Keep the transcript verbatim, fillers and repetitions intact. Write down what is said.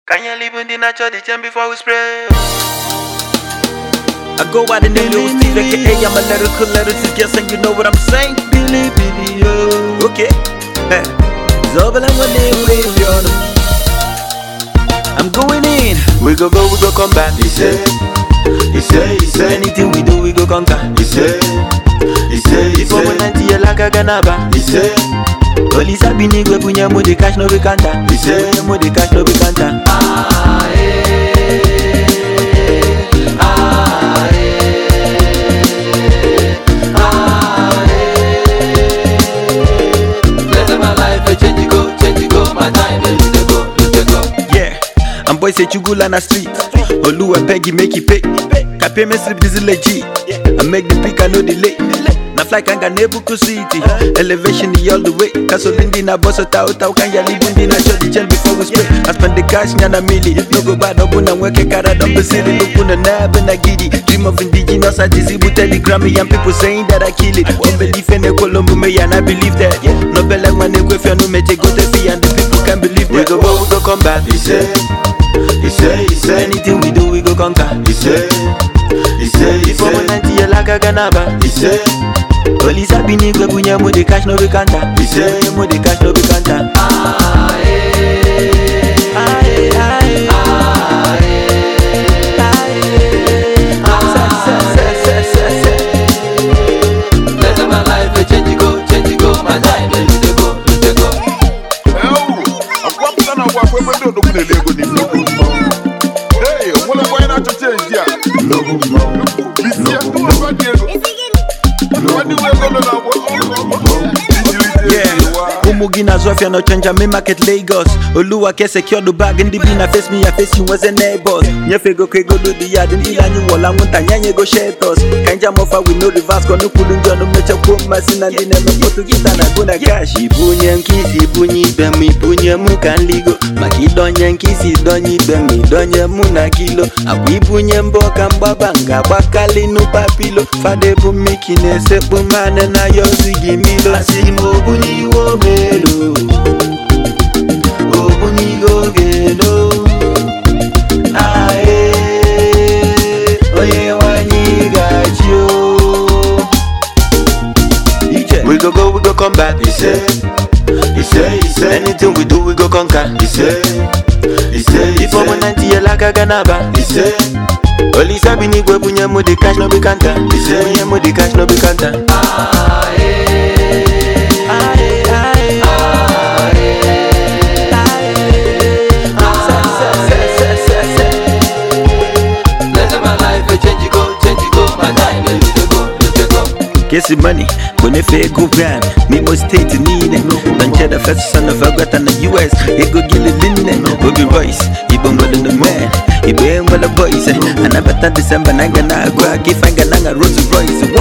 Can you live in the natural the time before we spray? I go by the name Lil Steve, aka I'm a lyrical lyricist, guess and you know what I'm saying? Billy, Billy, yo. Okay. Hey. Zobel and one name, I'm going in. We go go, we go come back. He say, he say, he say. Anything we do, we go conquer. He say, he say, he say. Before we ninety year like a ganaba. He say, Police have been in punya mo de cash no be kanta. he say, Mo de cash no be kanta. ah eh, ah eh, ah eh. Bless my life, I change it go, change it go. My time, let it go, let it go. Yeah, and boy say chugula na street. Olu and Peggy make it pay. Can pay me slip this is legit. I make the pick, I know delay. Na fly kanga Nebuku City. Elevation the all the way. Kasolindi na boss tao tao kanya libundi na shot the gel before we spray. I spend the cash nyana mili. No go bad no buna weke kara don't be silly. Look on the nab and I giddy. Dream of indigenous I dizibu telegram me and people saying that I kill it. Don't believe in a Colombo me and I believe that. No be like man if you no me take go to fee and the people can believe We that. go go, we go come back. He say, he say, he say. Anything we do we go conquer. He say, he say, he Before we say. ninety year like a ganaba. He say, Police have been in punya mo de cash no be kanta. he say, Mo de cash no be kanta. ah eh, Aye, aye, ah eh, aye. ah eh. Bless my life, I change it go, change it go. My time, let it go, let it go. Umugina Zofia no chanja me market Lagos. Oluwa ke secure the bag and the bina face me, I face you was a neighbors. Nyefe go ke go do the yard and ila nyu wala munta nyanye go shelters. Kanja mofa we know the vast no kulunja no mecha kuma sina dine no potu kita na guna cash. Ibunye nkisi ibunyi bemi ibunye mukanligo. Makidonye nkisi donyi bemi donye muna kilo. Abibunye mboka mbabanga bakali no papilo. Fade bu mikine sepu mane na yozi gimilo. Asimo bunyi wo melo. Obunyi go gelo. Ae. Oye wanyi gachio. We go go, we go come back. He say, he say, he say. Anything we do we go conquer. He say, he say, he Before we say. ninety year like a ganaba. He say, Police have been in punya mo de cash no be kanta. Punya mo de cash no be kanta. ah eh, Aye, aye, ah eh. Bless my life, I change it go, change it go. My time, let it go, let it go. Kesi money, when if it go brand, me must stay to need it. Don't share the first son of a got in the U S. It go get it in it. Bobby Royce, he been with the man. He been with the boys. And I bet that December, I'm gonna go. If I'm gonna Rolls Royce.